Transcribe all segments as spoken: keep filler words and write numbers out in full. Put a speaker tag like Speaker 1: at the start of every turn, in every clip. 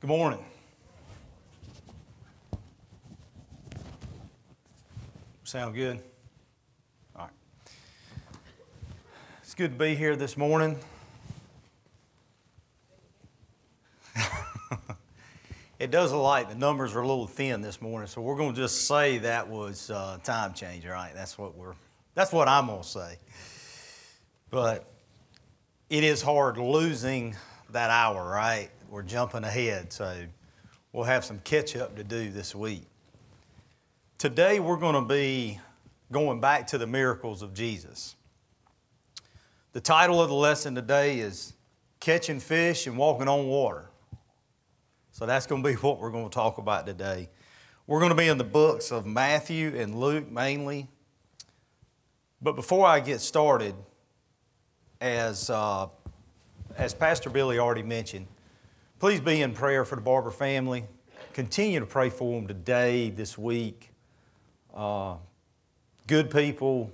Speaker 1: Good morning. Sound good? All right. It's good to be here this morning. It does look like the numbers are a little thin this morning, so we're going to just say that was uh, time change, right? That's what we're. That's what I'm going to say. But it is hard losing that hour, right? We're jumping ahead, so we'll have some catch up to do this week. Today we're going to be going back to the miracles of Jesus. The title of the lesson today is Catching Fish and Walking on Water. So that's going to be what we're going to talk about today. We're going to be in the books of Matthew and Luke mainly. But before I get started, as, uh, as Pastor Billy already mentioned, please be in prayer for the Barber family. Continue to pray for them today, this week. Uh, good people,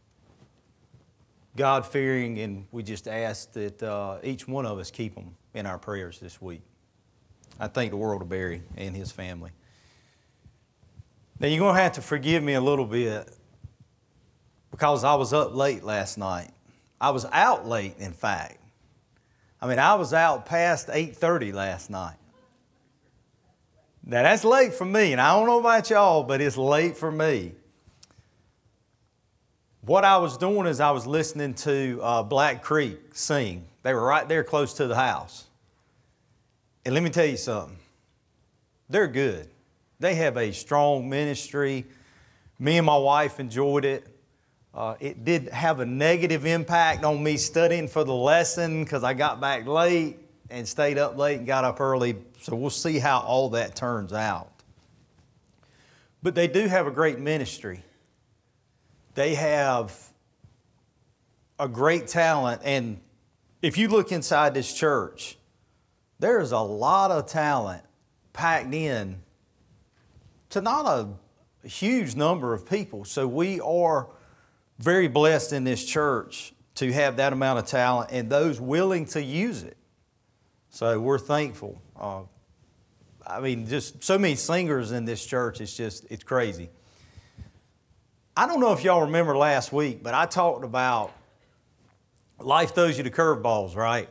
Speaker 1: God-fearing, and we just ask that uh, each one of us keep them in our prayers this week. I thank the world of Barry and his family. Now, you're going to have to forgive me a little bit because I was up late last night. I was out late, in fact. I mean, I was out past eight thirty last night. Now, that's late for me, and I don't know about y'all, but it's late for me. What I was doing is I was listening to uh, Black Creek sing. They were right there close to the house. And let me tell you something. They're good. They have a strong ministry. Me and my wife enjoyed it. Uh, it did have a negative impact on me studying for the lesson because I got back late and stayed up late and got up early. So we'll see how all that turns out. But they do have a great ministry. They have a great talent. And if you look inside this church, there's a lot of talent packed in to not a huge number of people. So we are very blessed in this church to have that amount of talent and those willing to use it. So we're thankful. Uh, I mean, just so many singers in this church, it's just, it's crazy. I don't know if y'all remember last week, but I talked about life throws you the curveballs, right?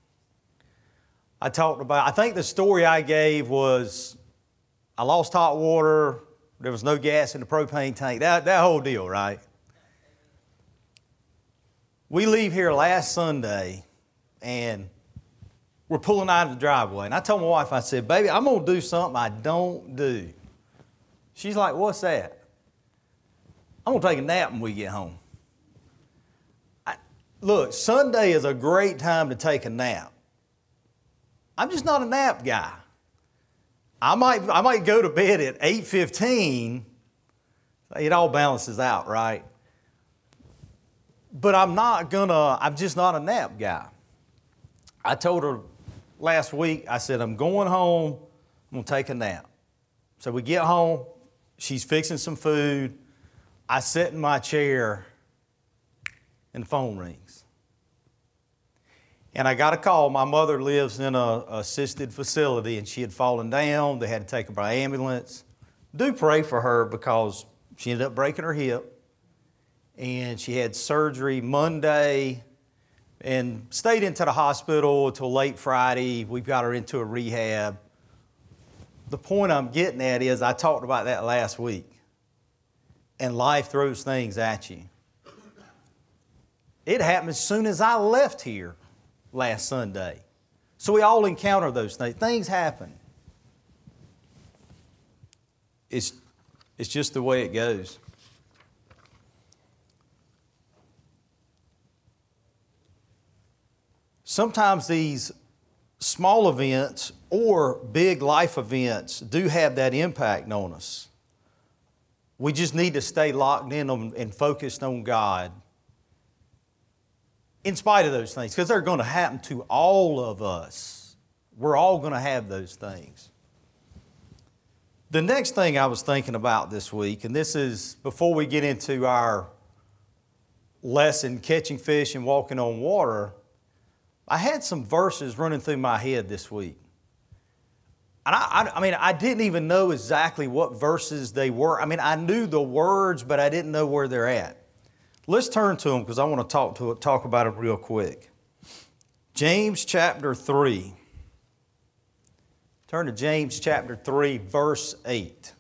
Speaker 1: I talked about, I think the story I gave was I lost hot water, there was no gas in the propane tank, that, that whole deal, right? We leave here last Sunday and we're pulling out of the driveway. And I told my wife, I said, baby, I'm going to do something I don't do. She's like, what's that? I'm going to take a nap when we get home. I, look, Sunday is a great time to take a nap. I'm just not a nap guy. I might, I might go to bed at eight fifteen. It all balances out, right? But I'm not gonna, I'm just not a nap guy. I told her last week, I said, I'm going home, I'm gonna take a nap. So we get home, she's fixing some food. I sit in my chair and the phone rings. And I got a call. My mother lives in a assisted facility and she had fallen down. They had to take her by ambulance. Do pray for her because she ended up breaking her hip. And she had surgery Monday and stayed into the hospital until late Friday. We've got her into a rehab. The point I'm getting at is I talked about that last week. And life throws things at you. It happened as soon as I left here last Sunday. So we all encounter those things. Things happen. It's, it's just the way it goes. Sometimes these small events or big life events do have that impact on us. We just need to stay locked in on, and focused on God in spite of those things, because they're going to happen to all of us. We're all going to have those things. The next thing I was thinking about this week, and this is before we get into our lesson, catching fish and walking on water, I had some verses running through my head this week. And I, I, I mean, I didn't even know exactly what verses they were. I mean, I knew the words, but I didn't know where they're at. Let's turn to them because I want to talk to talk about it real quick. James chapter three. Turn to James chapter three, verse eight.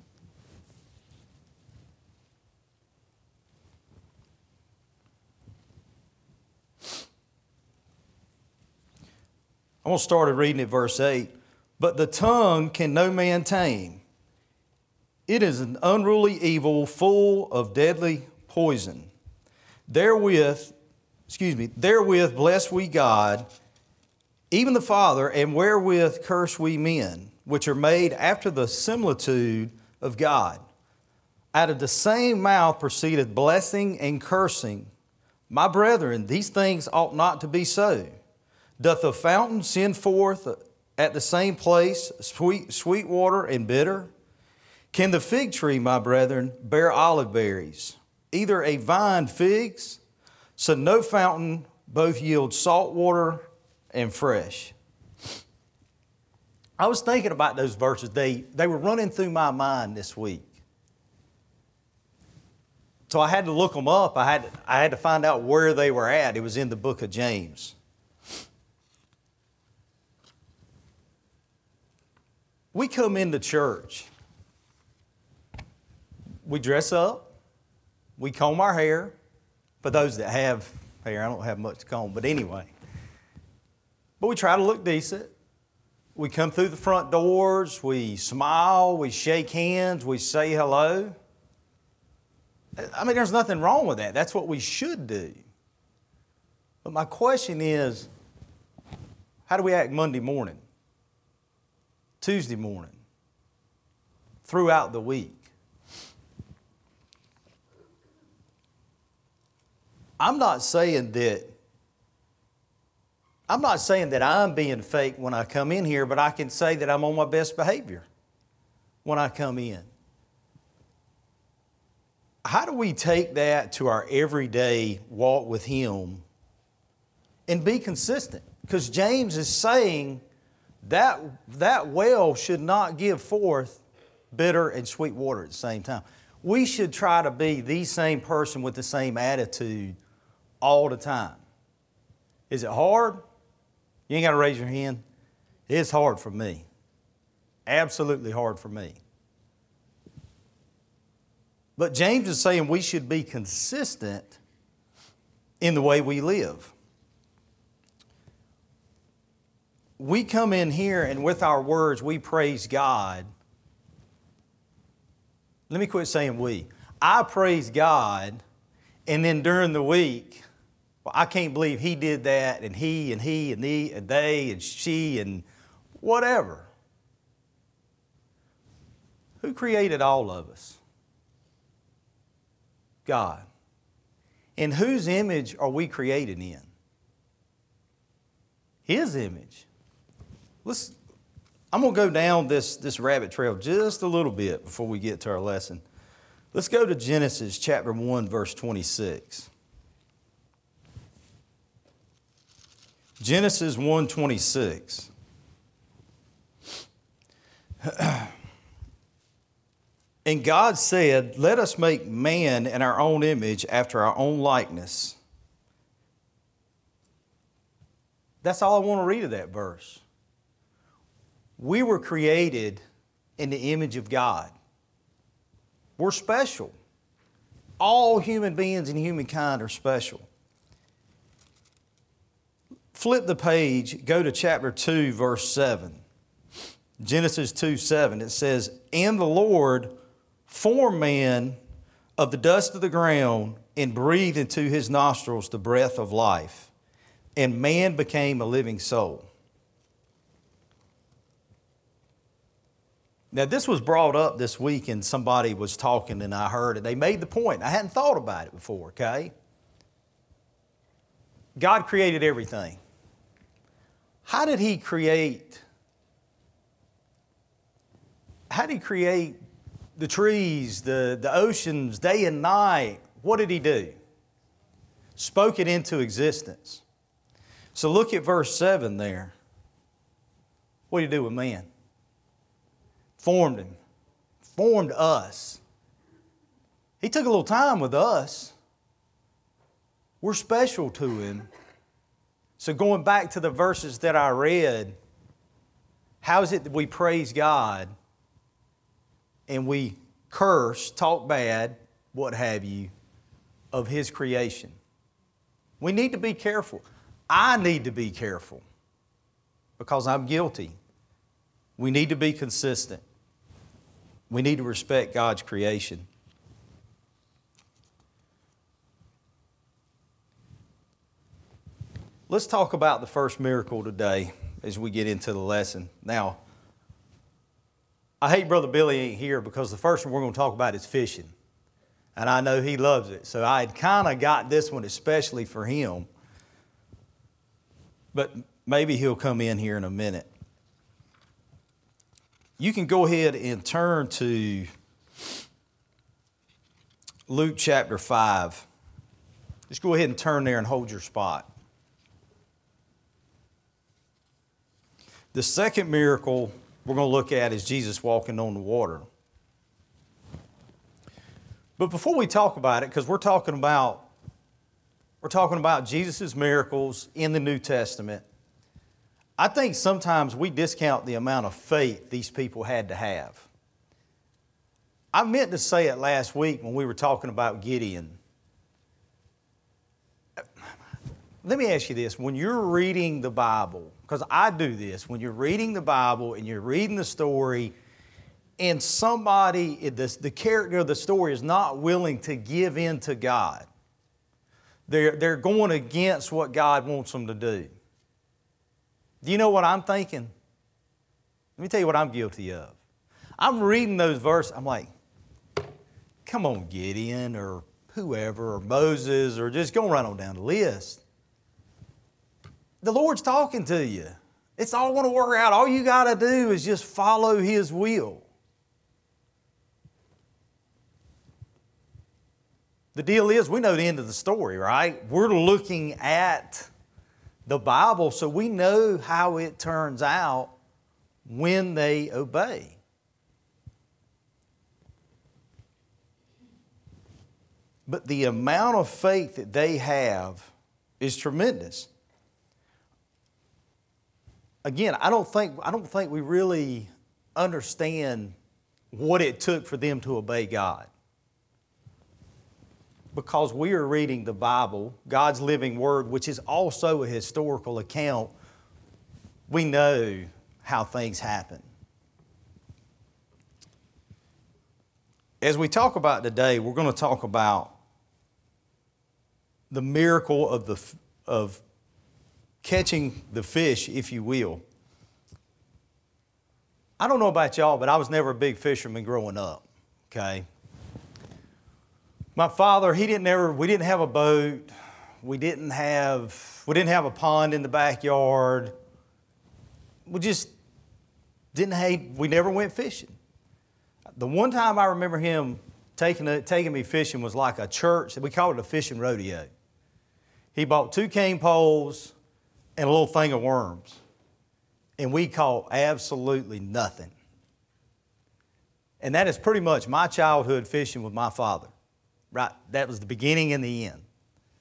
Speaker 1: I'm going to start reading at verse eight. But the tongue can no man tame. It is an unruly evil full of deadly poison. Therewith, excuse me, therewith bless we God, even the Father, and wherewith curse we men, which are made after the similitude of God. Out of the same mouth proceedeth blessing and cursing. My brethren, these things ought not to be so. Doth the fountain send forth at the same place sweet, sweet water and bitter? Can the fig tree, my brethren, bear olive berries? Either a vine figs? So no fountain both yield salt water and fresh. I was thinking about those verses. They, they were running through my mind this week. So I had to look them up. I had, I had to find out where they were at. It was in the book of James. We come into church, we dress up, we comb our hair. For those that have hair, I don't have much to comb, but anyway. But we try to look decent. We come through the front doors, we smile, we shake hands, we say hello. I mean, there's nothing wrong with that. That's what we should do. But my question is, how do we act Monday morning? Tuesday morning, throughout the week? I'm not saying that I'm not saying that I'm being fake when I come in here, but I can say that I'm on my best behavior when I come in. How do we take that to our everyday walk with Him and be consistent? Because James is saying That, that well should not give forth bitter and sweet water at the same time. We should try to be the same person with the same attitude all the time. Is it hard? You ain't got to raise your hand. It's hard for me. Absolutely hard for me. But James is saying we should be consistent in the way we live. We come in here and with our words, we praise God. Let me quit saying we. I praise God, and then during the week, well, I can't believe he did that, and he, and he, and he, and they, and she, and whatever. Who created all of us? God. In whose image are we created in? His image. Let's, I'm going to go down this, this rabbit trail just a little bit before we get to our lesson. Let's go to Genesis chapter one, verse twenty-six. Genesis one twenty-six. And God said, let us make man in our own image after our own likeness. That's all I want to read of that verse. We were created in the image of God. We're special. All human beings and humankind are special. Flip the page, go to chapter two, verse seven. Genesis two, seven. It says, and the Lord formed man of the dust of the ground and breathed into his nostrils the breath of life. And man became a living soul. Now, this was brought up this week and somebody was talking and I heard it. They made the point. I hadn't thought about it before, okay? God created everything. How did He create, how did He create the trees, the, the oceans, day and night? What did He do? Spoke it into existence. So look at verse seven there. What do you do with man? formed him, formed us. He took a little time with us. We're special to him. So going back to the verses that I read, how is it that we praise God and we curse, talk bad, what have you, of His creation? We need to be careful. I need to be careful because I'm guilty. We need to be consistent. We need to respect God's creation. Let's talk about the first miracle today as we get into the lesson. Now, I hate Brother Billy ain't here because the first one we're going to talk about is fishing. And I know he loves it. So I had kind of got this one especially for him. But maybe he'll come in here in a minute. You can go ahead and turn to Luke chapter five. Just go ahead and turn there and hold your spot. The second miracle we're going to look at is Jesus walking on the water. But before we talk about it, because we're talking about we're talking about Jesus' miracles in the New Testament, I think sometimes we discount the amount of faith these people had to have. I meant to say it last week when we were talking about Gideon. Let me ask you this. When you're reading the Bible, because I do this, when you're reading the Bible and you're reading the story and somebody, the, the character of the story is not willing to give in to God, they're, they're going against what God wants them to do. Do you know what I'm thinking? Let me tell you what I'm guilty of. I'm reading those verses, I'm like, come on, Gideon, or whoever, or Moses, or just go right on down the list. The Lord's talking to you. It's all going to work out. All you got to do is just follow His will. The deal is, we know the end of the story, right? We're looking at the Bible, so we know how it turns out when they obey. But the amount of faith that they have is tremendous. Again, I don't think I don't think we really understand what it took for them to obey God. Because we are reading the Bible, God's living Word, which is also a historical account, we know how things happen. As we talk about today, we're going to talk about the miracle of the of catching the fish, if you will. I don't know about y'all, but I was never a big fisherman growing up, okay? My father, he didn't ever, we didn't have a boat. We didn't have, we didn't have a pond in the backyard. We just didn't hate, we never went fishing. The one time I remember him taking, a, taking me fishing was like a church, we called it a fishing rodeo. He bought two cane poles and a little thing of worms. And we caught absolutely nothing. And that is pretty much my childhood fishing with my father. Right? That was the beginning and the end.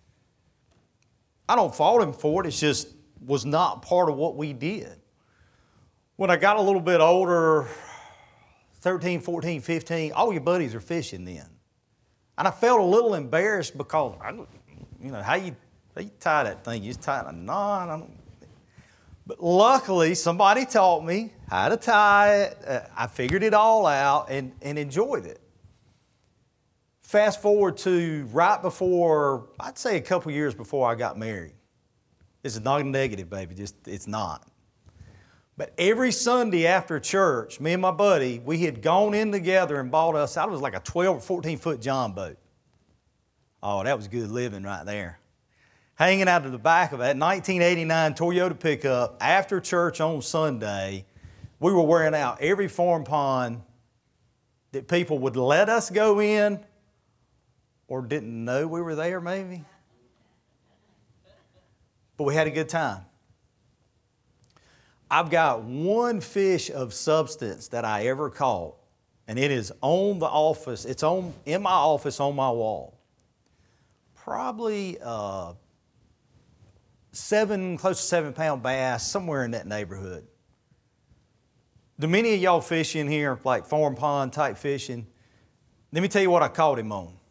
Speaker 1: I don't fault him for it. It just was not part of what we did. When I got a little bit older, thirteen, fourteen, fifteen, all your buddies are fishing then. And I felt a little embarrassed because, I, you know, how you, how you tie that thing? You just tie a knot. I don't, but luckily, somebody taught me how to tie it. Uh, I figured it all out and, and enjoyed it. Fast forward to right before, I'd say a couple years before I got married. This is not a negative, baby. Just it's not. But every Sunday after church, me and my buddy, we had gone in together and bought us, I was like a twelve or fourteen foot John boat. Oh, that was good living right there. Hanging out of the back of that nineteen eighty-nine Toyota pickup after church on Sunday, we were wearing out every farm pond that people would let us go in or didn't know we were there maybe. But we had a good time. I've got one fish of substance that I ever caught, and it is on the office. It's on in my office on my wall. Probably uh, seven, close to seven pound bass, somewhere in that neighborhood. Do many of y'all fish in here, like farm pond type fishing? Let me tell you what I caught him on.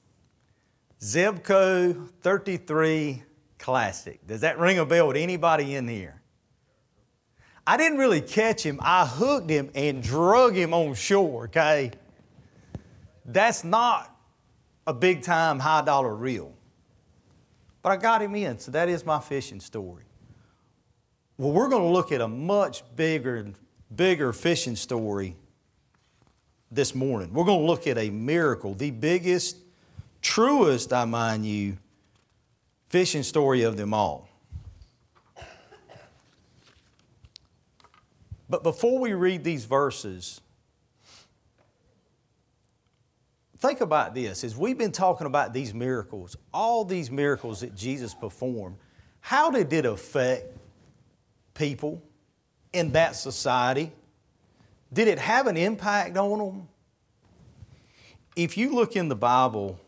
Speaker 1: Zebco thirty-three Classic. Does that ring a bell with anybody in here? I didn't really catch him. I hooked him and drug him on shore, okay? That's not a big time, high dollar reel. But I got him in, so that is my fishing story. Well, we're going to look at a much bigger, bigger fishing story this morning. We're going to look at a miracle, the biggest, truest, I mind you, fishing story of them all. But before we read these verses, think about this. As we've been talking about these miracles, all these miracles that Jesus performed, how did it affect people in that society? Did it have an impact on them? If you look in the Bible,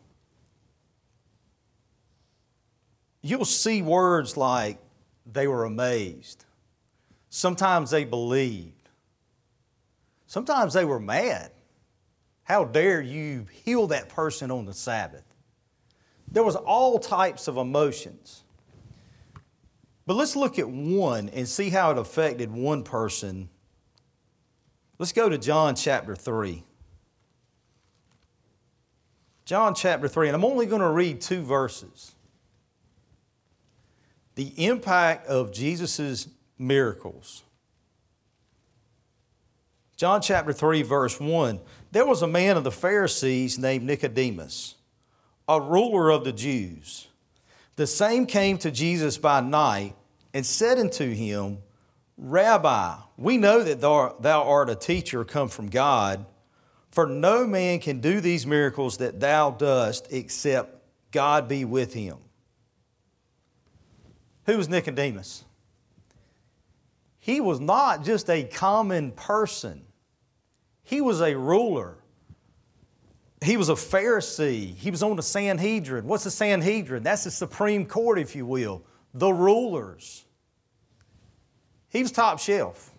Speaker 1: you'll see words like they were amazed. Sometimes they believed. Sometimes they were mad. How dare you heal that person on the Sabbath? There was all types of emotions. But let's look at one and see how it affected one person. Let's go to John chapter three. John chapter three, and I'm only going to read two verses. The impact of Jesus' miracles. John chapter three, verse one. There was a man of the Pharisees named Nicodemus, a ruler of the Jews. The same came to Jesus by night and said unto him, Rabbi, we know that thou, thou art a teacher come from God, for no man can do these miracles that thou dost except God be with him. Who was Nicodemus? He was not just a common person. He was a ruler. He was a Pharisee. He was on the Sanhedrin. What's the Sanhedrin? That's the Supreme Court, if you will. The rulers. He was top shelf.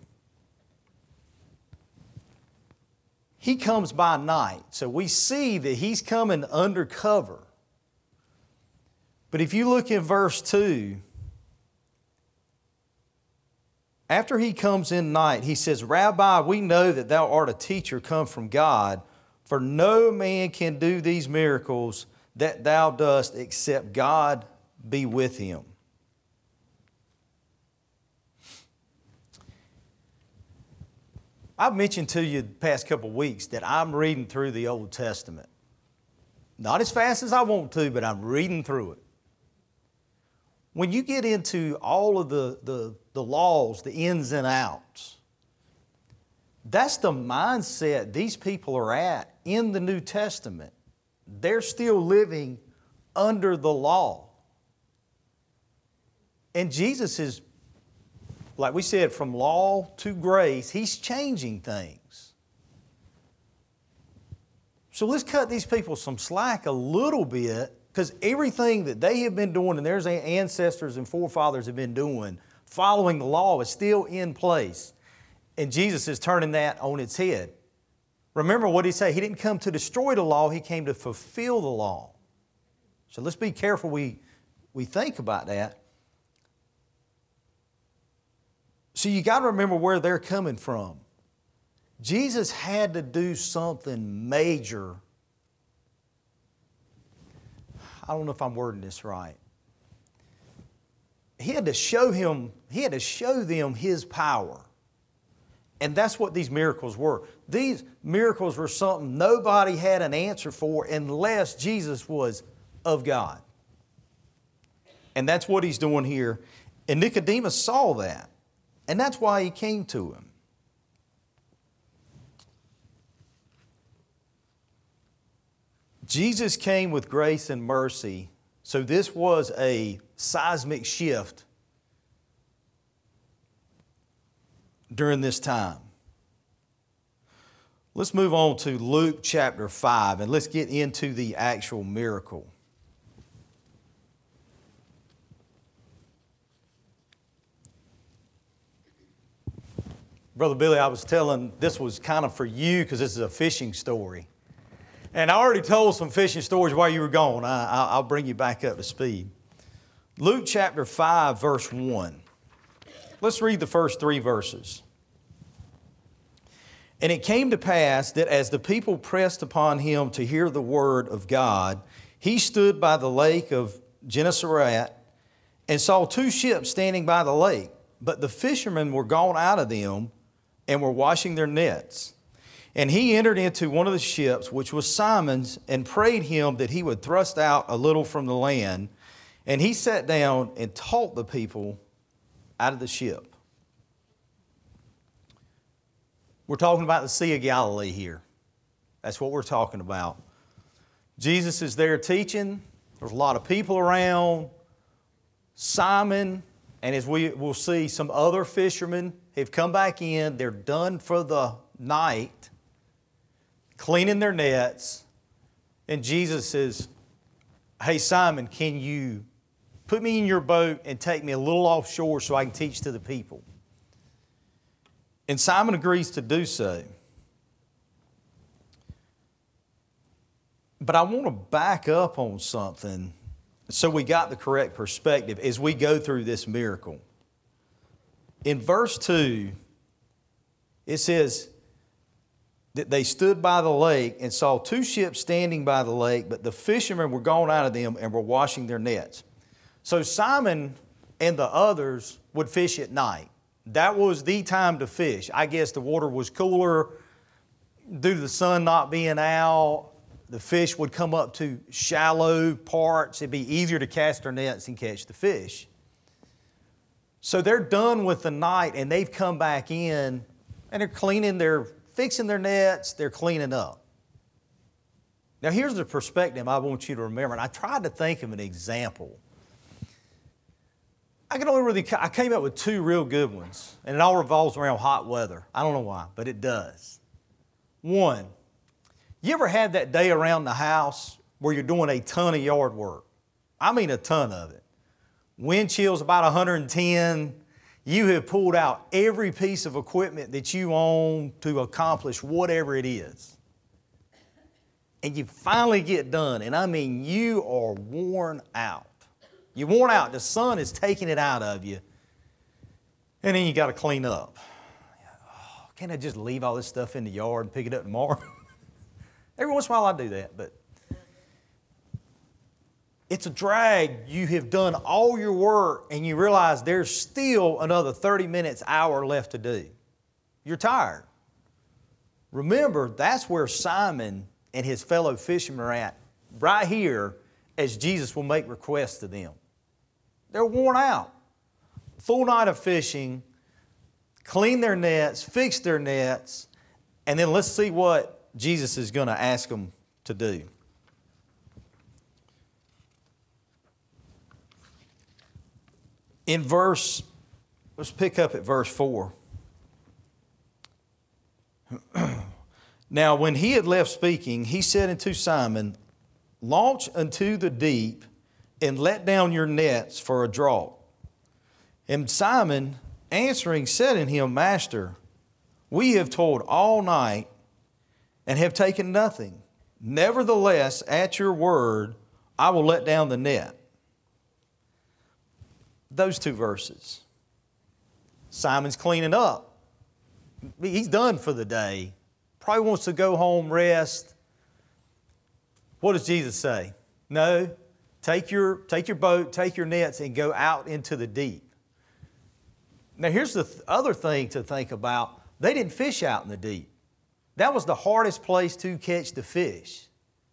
Speaker 1: He comes by night. So we see that he's coming undercover. But if you look in verse two, after he comes in night, he says, Rabbi, we know that thou art a teacher come from God, for no man can do these miracles that thou dost except God be with him. I've mentioned to you the past couple of weeks that I'm reading through the Old Testament. Not as fast as I want to, but I'm reading through it. When you get into all of the, the, the laws, the ins and outs, that's the mindset these people are at in the New Testament. They're still living under the law. And Jesus is, like we said, from law to grace, He's changing things. So let's cut these people some slack a little bit, because everything that they have been doing and their ancestors and forefathers have been doing, following the law, is still in place. And Jesus is turning that on its head. Remember what He said? He didn't come to destroy the law. He came to fulfill the law. So let's be careful we, we think about that. So you got to remember where they're coming from. Jesus had to do something major. I don't know if I'm wording this right. He had to show him, he had to show them His power. And that's what these miracles were. These miracles were something nobody had an answer for unless Jesus was of God. And that's what He's doing here. And Nicodemus saw that. And that's why he came to Him. Jesus came with grace and mercy, so this was a seismic shift. during this time. Let's move on to Luke chapter five, and let's get into the actual miracle. Brother Billy, I was telling, this was kind of for you because this is a fishing story. And I already told some fishing stories while you were gone. I, I, I'll bring you back up to speed. Luke chapter five, verse one. Let's read the first three verses. And it came to pass that as the people pressed upon him to hear the word of God, he stood by the lake of Gennesaret and saw two ships standing by the lake. But the fishermen were gone out of them and were washing their nets. And he entered into one of the ships, which was Simon's, and prayed him that he would thrust out a little from the land. And he sat down and taught the people out of the ship. We're talking about the Sea of Galilee here. That's what we're talking about. Jesus is there teaching. There's a lot of people around. Simon, and as we will see, some other fishermen have come back in. They're done for the night, cleaning their nets. And Jesus says, hey, Simon, can you put me in your boat and take me a little offshore so I can teach to the people? And Simon agrees to do so. But I want to back up on something so we got the correct perspective as we go through this miracle. In verse two, it says that they stood by the lake and saw two ships standing by the lake, but the fishermen were gone out of them and were washing their nets. So Simon and the others would fish at night. That was the time to fish. I guess the water was cooler due to the sun not being out. The fish would come up to shallow parts. It'd be easier to cast their nets and catch the fish. So they're done with the night and they've come back in and they're cleaning, they're fixing their nets, they're cleaning up. Now here's the perspective I want you to remember, and I tried to think of an example. I can only really, I came up with two real good ones, and it all revolves around hot weather. I don't know why, but it does. One, you ever had that day around the house where you're doing a ton of yard work? I mean a ton of it. Wind chill's about one hundred ten. You have pulled out every piece of equipment that you own to accomplish whatever it is. And you finally get done, and I mean you are worn out. You're worn out. The sun is taking it out of you. And then you got to clean up. Oh, can't I just leave all this stuff in the yard and pick it up tomorrow? Every once in a while I do that, but it's a drag. You have done all your work and you realize there's still another thirty minutes, hour left to do. You're tired. Remember, that's where Simon and his fellow fishermen are at, right here, as Jesus will make requests to them. They're worn out. Full night of fishing, clean their nets, fix their nets, and then let's see what Jesus is going to ask them to do. In verse, let's pick up at verse four. Now, when he had left speaking, he said unto Simon, launch unto the deep and let down your nets for a draught. And Simon, answering, said unto him, Master, we have toiled all night and have taken nothing. Nevertheless, at your word, I will let down the net. Those two verses. Simon's cleaning up. He's done for the day. Probably wants to go home, rest. What does Jesus say? No, take your, take your boat, take your nets, and go out into the deep. Now here's the th- other thing to think about. They didn't fish out in the deep. That was the hardest place to catch the fish.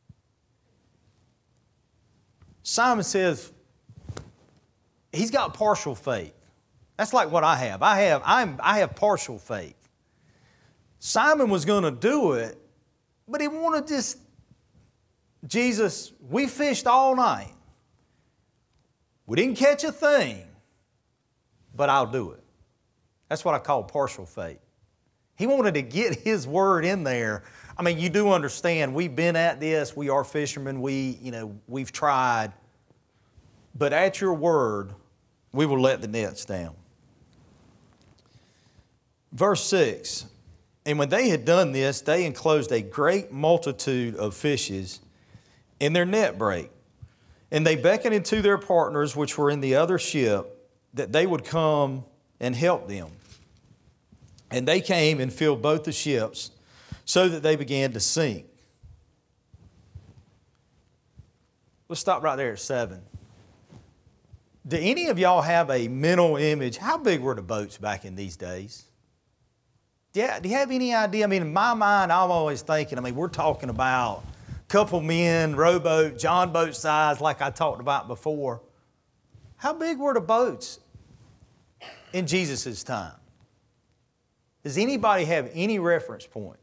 Speaker 1: Simon says, he's got partial faith. That's like what I have. I have, I'm, I have partial faith. Simon was going to do it, but he wanted this, Jesus, we fished all night. We didn't catch a thing, but I'll do it. That's what I call partial faith. He wanted to get His word in there. I mean, you do understand, we've been at this, we are fishermen, we, you know, we've tried. But at your word, we will let the nets down. Verse six, and when they had done this, they enclosed a great multitude of fishes in their net brake. And they beckoned to their partners, which were in the other ship, that they would come and help them. And they came and filled both the ships, so that they began to sink. Let's stop right there at seven. Do any of y'all have a mental image? How big were the boats back in these days? Yeah, do you have any idea? I mean, in my mind, I'm always thinking, I mean, we're talking about a couple men, rowboat, John boat size, like I talked about before. How big were the boats in Jesus' time? Does anybody have any reference point?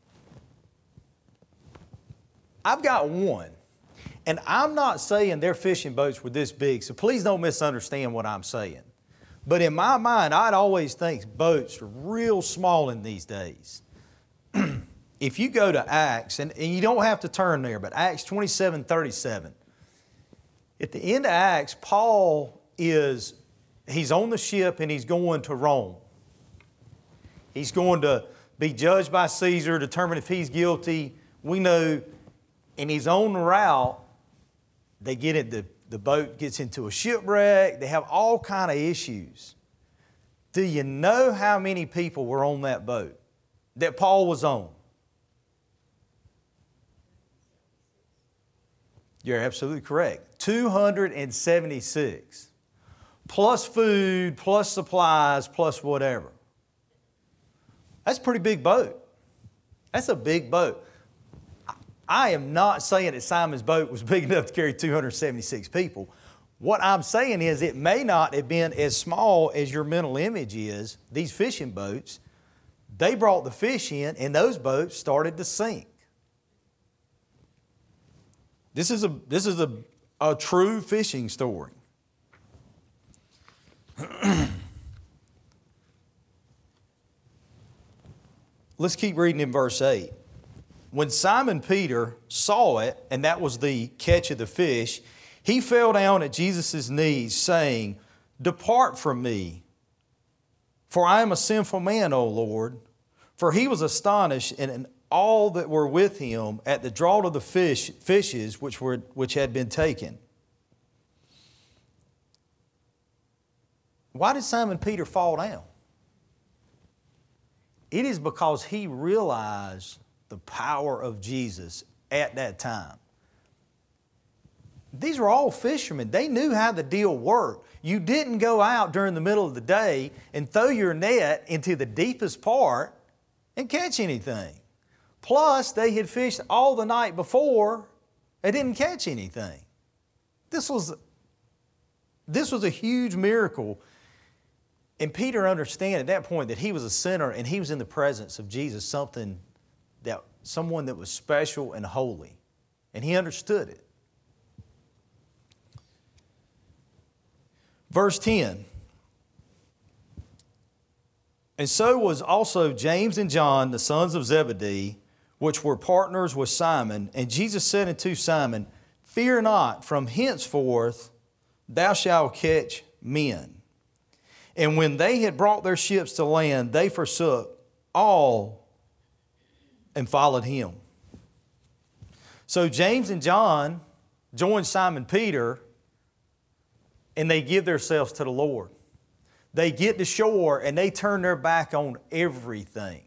Speaker 1: I've got one. And I'm not saying their fishing boats were this big, so please don't misunderstand what I'm saying. But in my mind, I'd always think boats are real small in these days. If you go to Acts, and, and you don't have to turn there, but Acts twenty-seven thirty-seven. At the end of Acts, Paul is, he's on the ship and he's going to Rome. He's going to be judged by Caesar, determine if he's guilty. We know, and he's on the route. They get it, the, the boat gets into a shipwreck. They have all kind of issues. Do you know how many people were on that boat that Paul was on? You're absolutely correct. two hundred seventy-six. Plus food, plus supplies, plus whatever. That's a pretty big boat. That's a big boat. I am not saying that Simon's boat was big enough to carry two hundred seventy-six people. What I'm saying is it may not have been as small as your mental image is. These fishing boats, they brought the fish in and those boats started to sink. This is a, this is a, a true fishing story. Let's keep reading in verse eight. When Simon Peter saw it, and that was the catch of the fish, he fell down at Jesus' knees, saying, "Depart from me, for I am a sinful man, O Lord." For he was astonished, and all that were with him, at the draught of the fish, fishes which were which had been taken. Why did Simon Peter fall down? It is because he realized the power of Jesus at that time. These were all fishermen. They knew how the deal worked. You didn't go out during the middle of the day and throw your net into the deepest part and catch anything. Plus, they had fished all the night before. They didn't catch anything. This was, this was a huge miracle. And Peter understood at that point that he was a sinner and he was in the presence of Jesus, something that someone that was special and holy. And he understood it. Verse ten. And so was also James and John, the sons of Zebedee, which were partners with Simon. And Jesus said unto Simon, "Fear not, from henceforth thou shalt catch men." And when they had brought their ships to land, they forsook all and followed him. So James and John joined Simon Peter, and they give themselves to the Lord. They get to shore and they turn their back on everything.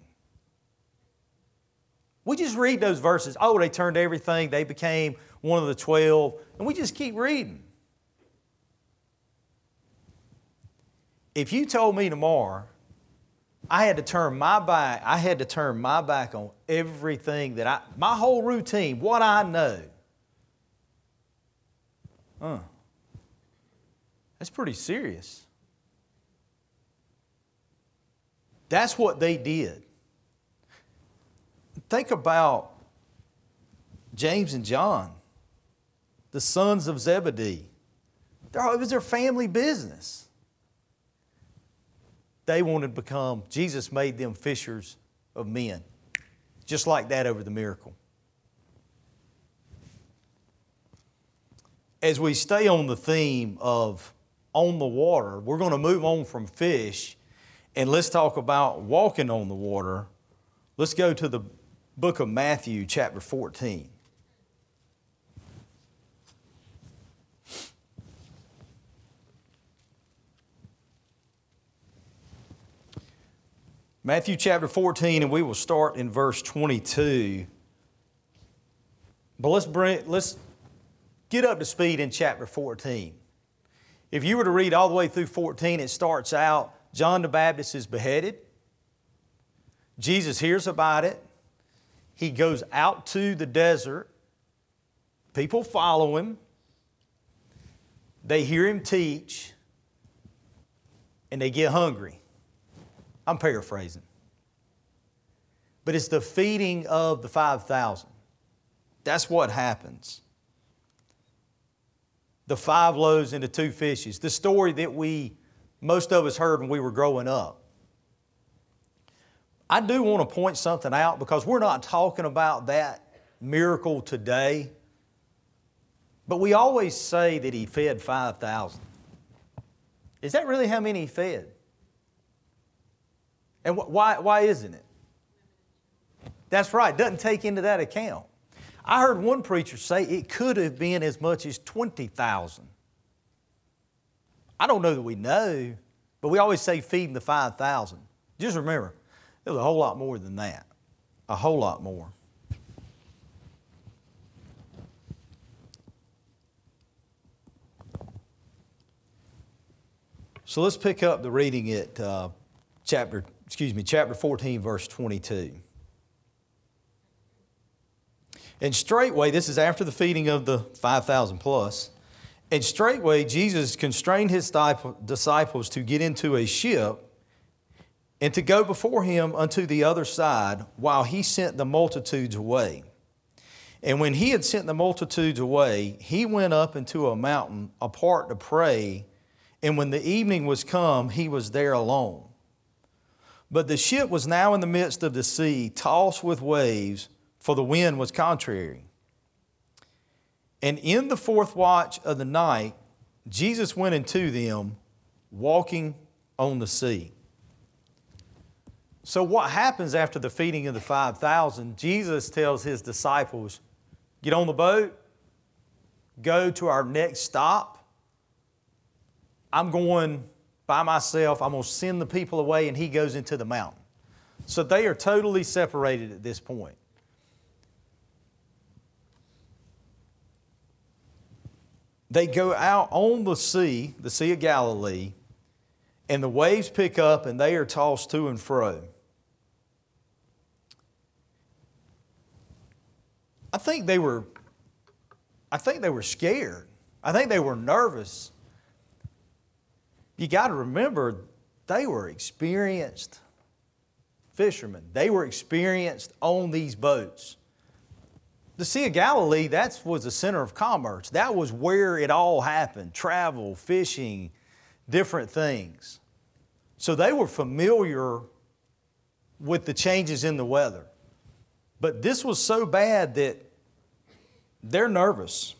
Speaker 1: We just read those verses. Oh, they turned everything. They became one of the twelve. And we just keep reading. If you told me tomorrow I had to turn my back, I had to turn my back on everything that I, my whole routine, what I know. Huh. That's pretty serious. That's what they did. Think about James and John, the sons of Zebedee. It was their family business. They wanted to become, Jesus made them fishers of men. Just like that over the miracle. As we stay on the theme of on the water, we're going to move on from fish and let's talk about walking on the water. Let's go to the book of Matthew, chapter fourteen. Matthew chapter fourteen, and we will start in verse twenty-two. But let's bring, let's get up to speed in chapter fourteen. If you were to read all the way through fourteen, it starts out, John the Baptist is beheaded. Jesus hears about it. He goes out to the desert. People follow him. They hear him teach, and they get hungry. I'm paraphrasing. But it's the feeding of the five thousand. That's what happens. The five loaves and the two fishes. The story that we, most of us heard when we were growing up. I do want to point something out because we're not talking about that miracle today. But we always say that he fed five thousand. Is that really how many he fed? And wh- why, why isn't it? That's right, doesn't take into that account. I heard one preacher say it could have been as much as twenty thousand. I don't know that we know, but we always say feeding the five thousand. Just remember, there was a whole lot more than that. A whole lot more. So let's pick up the reading at uh, chapter, excuse me, chapter fourteen, verse twenty-two. And straightway, this is after the feeding of the five thousand plus, and straightway Jesus constrained his disciples to get into a ship and to go before him unto the other side while he sent the multitudes away. And when he had sent the multitudes away, he went up into a mountain apart to pray, and when the evening was come, he was there alone. But the ship was now in the midst of the sea, tossed with waves, for the wind was contrary. And in the fourth watch of the night, Jesus went into them, walking on the sea. So what happens after the feeding of the five thousand? Jesus tells his disciples, get on the boat, go to our next stop. I'm going by myself. I'm going to send the people away, and he goes into the mountain. So they are totally separated at this point. They go out on the sea, the Sea of Galilee, and the waves pick up and they are tossed to and fro. I think they were, I think they were scared. I think they were nervous. You got to remember, they were experienced fishermen. They were experienced on these boats. The Sea of Galilee, that was the center of commerce. That was where it all happened. Travel, fishing, different things. So they were familiar with the changes in the weather. But this was so bad that they're nervous.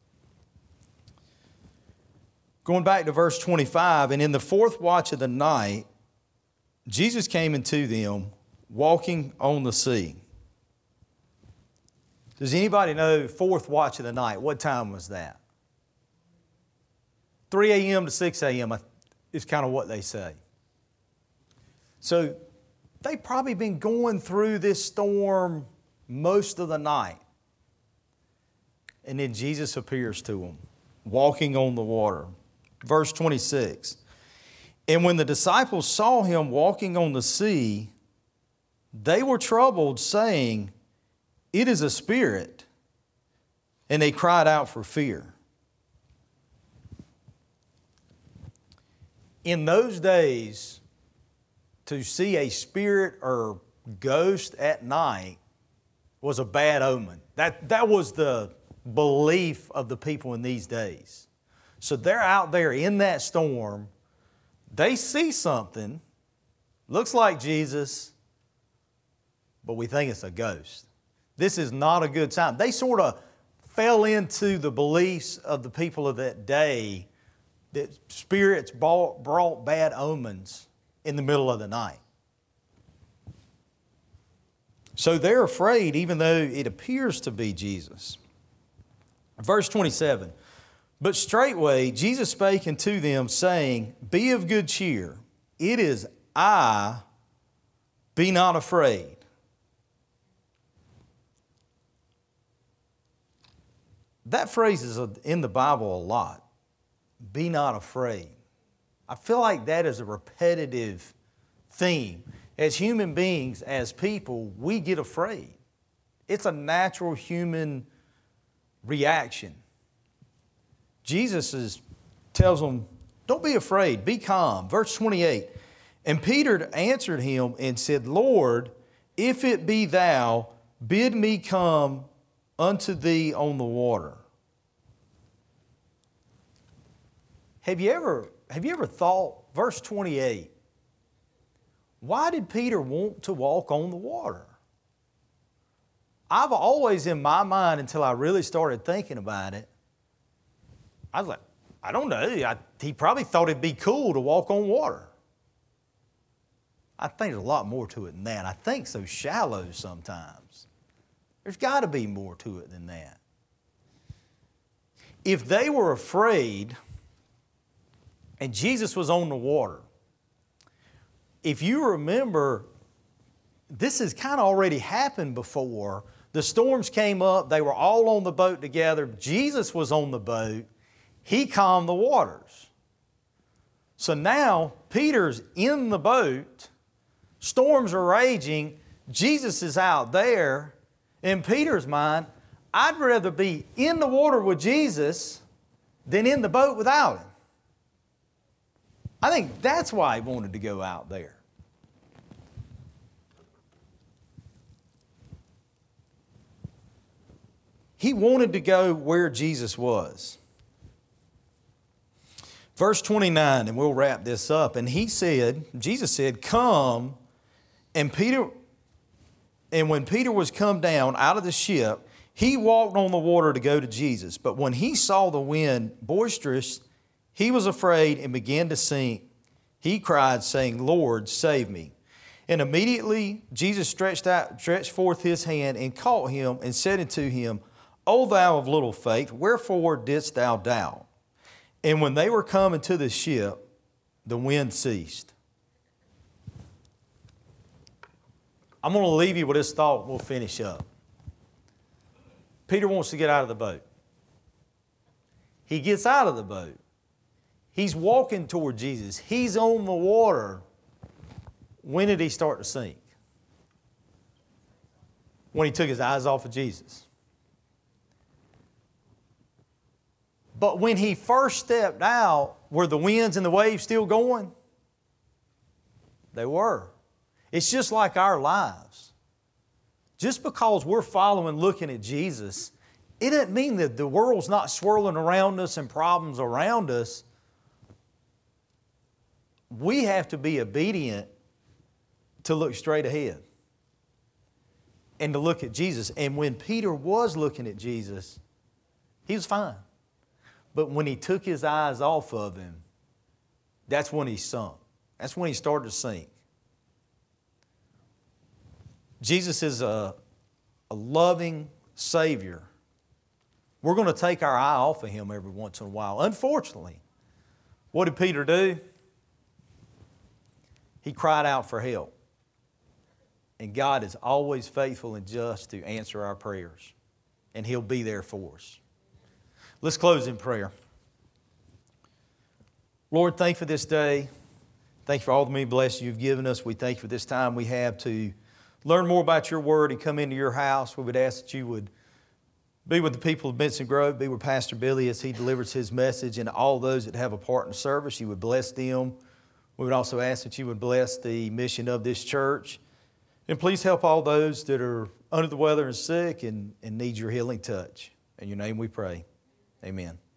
Speaker 1: Going back to verse twenty-five, and in the fourth watch of the night, Jesus came into them, walking on the sea. Does anybody know fourth watch of the night? What time was that? three a.m. to six a.m. is kind of what they say. So they've probably been going through this storm most of the night. And then Jesus appears to them, walking on the water. Verse twenty-six. And when the disciples saw him walking on the sea, they were troubled, saying, it is a spirit. And they cried out for fear. In those days, to see a spirit or ghost at night was a bad omen. That, that was the belief of the people in these days. So they're out there in that storm. They see something. looks like Jesus, but we think it's a ghost. This is not a good sign. They sort of fell into the beliefs of the people of that day that spirits brought, brought bad omens in the middle of the night. So they're afraid, even though it appears to be Jesus. Verse twenty-seven, but straightway Jesus spake unto them, saying, Be of good cheer, it is I, be not afraid. That phrase is in the Bible a lot. Be not afraid. I feel like that is a repetitive theme. As human beings, as people, we get afraid. It's a natural human reaction. Jesus is, tells them, don't be afraid, be calm. Verse twenty-eight, and Peter answered him and said, Lord, if it be thou, bid me come unto thee on the water. Have you ever, have you ever thought, verse twenty-eight, why did Peter want to walk on the water? I've always in my mind, until I really started thinking about it, I was like, I don't know. I, he probably thought it'd be cool to walk on water. I think there's a lot more to it than that. I think so shallow sometimes. There's got to be more to it than that. If they were afraid and Jesus was on the water, if you remember, this has kind of already happened before. The storms came up. They were all on the boat together. Jesus was on the boat. He calmed the waters. So now Peter's in the boat. Storms are raging. Jesus is out there. In Peter's mind, I'd rather be in the water with Jesus than in the boat without Him. I think that's why he wanted to go out there. He wanted to go where Jesus was. Verse twenty-nine, and we'll wrap this up. And he said, Jesus said, Come. And Peter, and when Peter was come down out of the ship, he walked on the water to go to Jesus. But when he saw the wind boisterous, he was afraid and began to sink. He cried, saying, Lord, save me. And immediately Jesus stretched out, stretched forth his hand and caught him and said unto him, O thou of little faith, wherefore didst thou doubt? And when they were come into the ship, the wind ceased. I'm going to leave you with this thought. We'll finish up. Peter wants to get out of the boat. He gets out of the boat. He's walking toward Jesus. He's on the water. When did he start to sink? When he took his eyes off of Jesus. But when he first stepped out, were the winds and the waves still going? They were. It's just like our lives. Just because we're following, looking at Jesus, it doesn't mean that the world's not swirling around us and problems around us. We have to be obedient to look straight ahead and to look at Jesus. And when Peter was looking at Jesus, he was fine. But when he took his eyes off of Him, that's when he sunk. That's when he started to sink. Jesus is a, a loving Savior. We're going to take our eye off of Him every once in a while. Unfortunately, what did Peter do? He cried out for help. And God is always faithful and just to answer our prayers. And He'll be there for us. Let's close in prayer. Lord, thank you for this day. Thank you for all the many blessings You've given us. We thank you for this time we have to learn more about Your Word and come into Your house. We would ask that You would be with the people of Benson Grove, be with Pastor Billy as he delivers his message, and all those that have a part in the service. You would bless them. We would also ask that You would bless the mission of this church. And please help all those that are under the weather and sick and, and need Your healing touch. In Your name we pray. Amen.